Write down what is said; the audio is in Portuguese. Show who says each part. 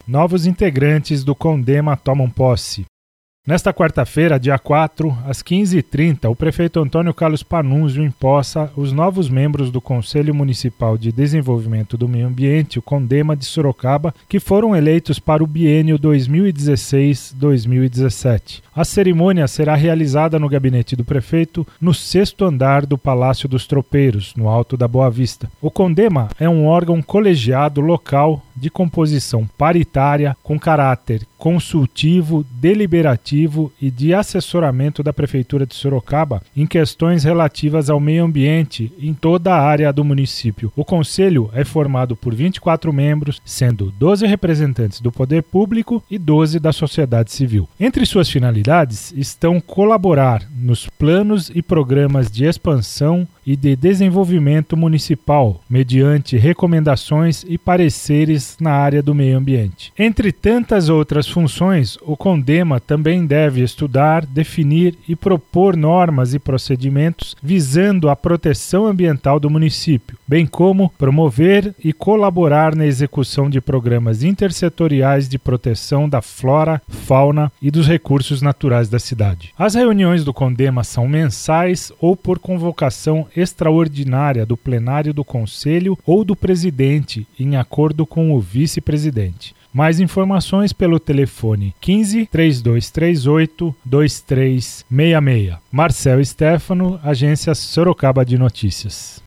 Speaker 1: novos integrantes do CONDEMA tomam posse. Nesta quarta-feira, dia 4, às 15h30, o prefeito Antônio Carlos Panunzio empossa os novos membros do Conselho Municipal de Desenvolvimento do Meio Ambiente, o CONDEMA de Sorocaba, que foram eleitos para o biênio 2016-2017. A cerimônia será realizada no gabinete do prefeito, no 6º andar do Palácio dos Tropeiros, no Alto da Boa Vista. O CONDEMA é um órgão colegiado local de composição paritária com caráter consultivo, deliberativo e de assessoramento da Prefeitura de Sorocaba em questões relativas ao meio ambiente em toda a área do município. O Conselho é formado por 24 membros, sendo 12 representantes do poder público e 12 da sociedade civil. Entre suas finalidades estão colaborar nos planos e programas de expansão e de desenvolvimento municipal, mediante recomendações e pareceres na área do meio ambiente. Entre tantas outras funções, o CONDEMA também deve estudar, definir e propor normas e procedimentos visando a proteção ambiental do município, bem como promover e colaborar na execução de programas intersetoriais de proteção da flora, fauna e dos recursos naturais da cidade. As reuniões do CONDEMA são mensais ou por convocação extraordinária do plenário do Conselho ou do presidente, em acordo com o vice-presidente. Mais informações pelo telefone 15 3238 2366. Marcel Stefano, Agência Sorocaba de Notícias.